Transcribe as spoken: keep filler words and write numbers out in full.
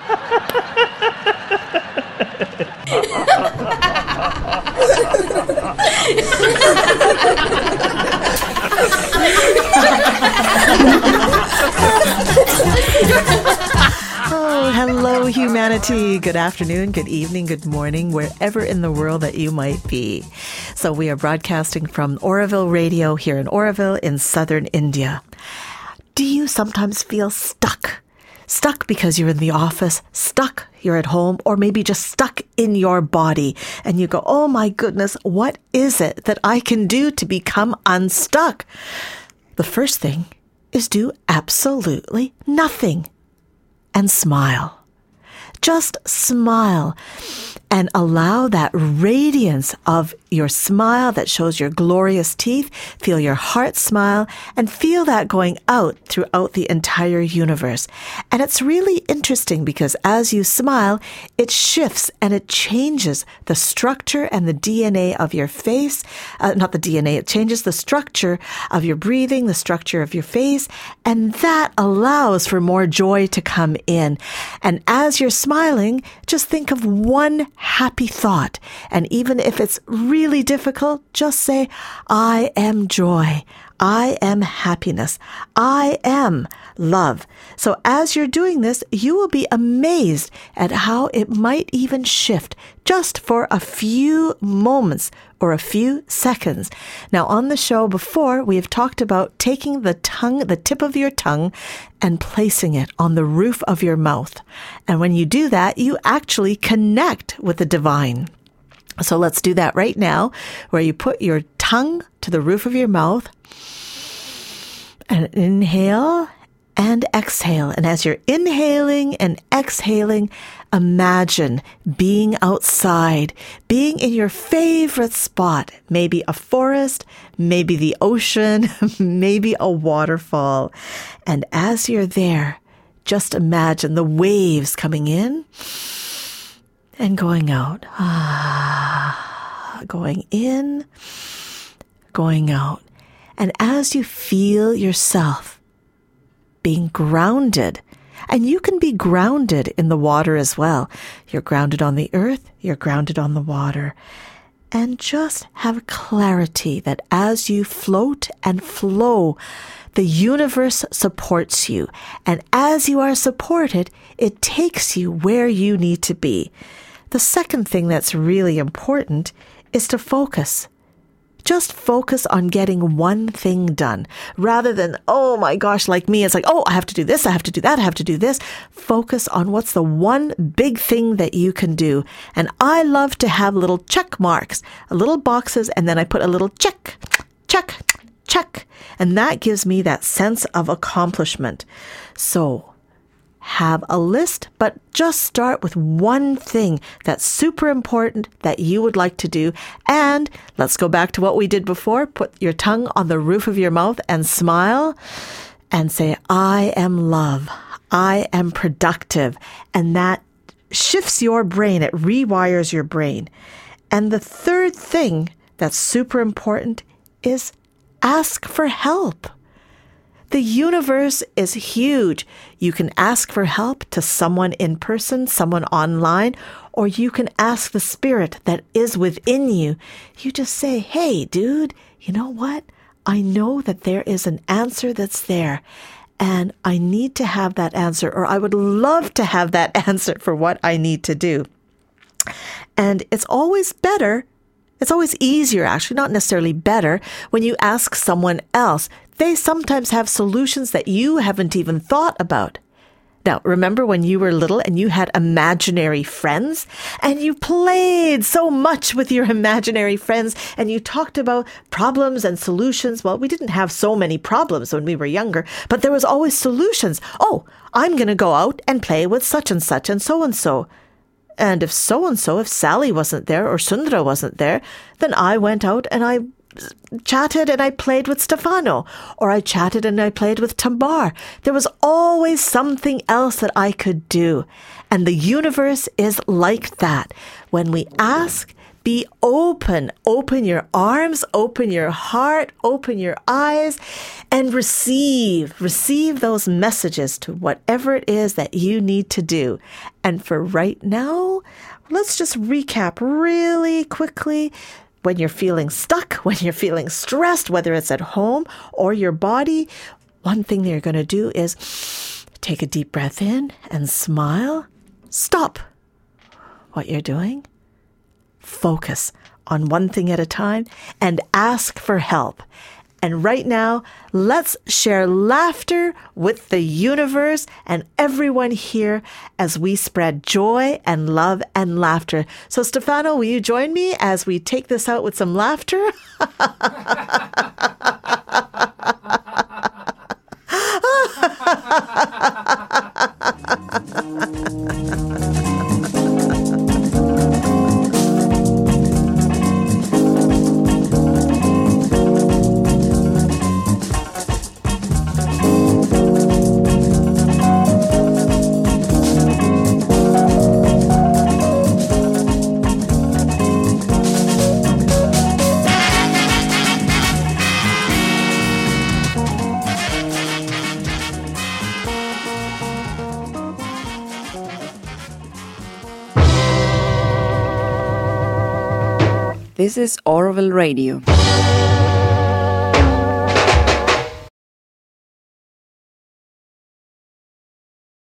Oh, hello, humanity. Good afternoon, good evening, good morning, wherever in the world that you might be. So we are broadcasting from Oroville Radio here in Oroville in southern India. Do you sometimes feel stuck? Stuck because you're in the office, stuck you're at home, or maybe just stuck in your body. And you go, oh my goodness, what is it that I can do to become unstuck? The first thing is do absolutely nothing and smile. Just smile and allow that radiance of your smile that shows your glorious teeth. Feel your heart smile and feel that going out throughout the entire universe. And it's really interesting because as you smile, it shifts and it changes the structure and the D N A of your face. Uh, not the D N A, it changes the structure of your breathing, the structure of your face, and that allows for more joy to come in. And as you're smiling, just think of one happy thought. And even if it's really difficult, just say, I am joy. I am happiness. I am love. So as you're doing this, you will be amazed at how it might even shift just for a few moments or a few seconds. Now, on the show before, we have talked about taking the tongue, the tip of your tongue, and placing it on the roof of your mouth. And when you do that, you actually connect with the divine. So let's do that right now, where you put your tongue to the roof of your mouth and inhale and exhale. And as you're inhaling and exhaling, imagine being outside, being in your favorite spot, maybe a forest, maybe the ocean, maybe a waterfall. And as you're there, just imagine the waves coming in and going out. Ah, going in, going out. And as you feel yourself being grounded, and you can be grounded in the water as well. You're grounded on the earth, you're grounded on the water. And just have clarity that as you float and flow, the universe supports you. And as you are supported, it takes you where you need to be. The second thing that's really important is to focus. Just focus on getting one thing done rather than, oh my gosh, like me, it's like, oh, I have to do this, I have to do that, I have to do this. Focus on what's the one big thing that you can do. And I love to have little check marks, little boxes, and then I put a little check, check, check. And that gives me that sense of accomplishment. So have a list, but just start with one thing that's super important that you would like to do. And let's go back to what we did before. Put your tongue on the roof of your mouth and smile and say, I am love. I am productive. And that shifts your brain. It rewires your brain. And the third thing that's super important is ask for help. The universe is huge. You can ask for help to someone in person, someone online, or you can ask the spirit that is within you. You just say, hey, dude, you know what? I know that there is an answer that's there, and I need to have that answer, or I would love to have that answer for what I need to do. And it's always better, it's always easier, actually, not necessarily better, when you ask someone else. They sometimes have solutions that you haven't even thought about. Now, remember when you were little and you had imaginary friends and you played so much with your imaginary friends and you talked about problems and solutions? Well, we didn't have so many problems when we were younger, but there was always solutions. Oh, I'm going to go out and play with such and such and so and so. And if so and so, if Sally wasn't there or Sundra wasn't there, then I went out and I chatted and I played with Stefano, or I chatted and I played with Tambar. There was always something else that I could do. And the universe is like that. When we ask, Be open. Open your arms, open your heart, open your eyes, and receive. Receive those messages to whatever it is that you need to do. And for right now, let's just recap really quickly. When you're feeling stuck, when you're feeling stressed, whether it's at home or your body, one thing that you're going to do is take a deep breath in and smile. Stop what you're doing. Focus on one thing at a time and ask for help. And right now, let's share laughter with the universe and everyone here as we spread joy and love and laughter. So, Stefano, will you join me as we take this out with some laughter? This is Oroville Radio.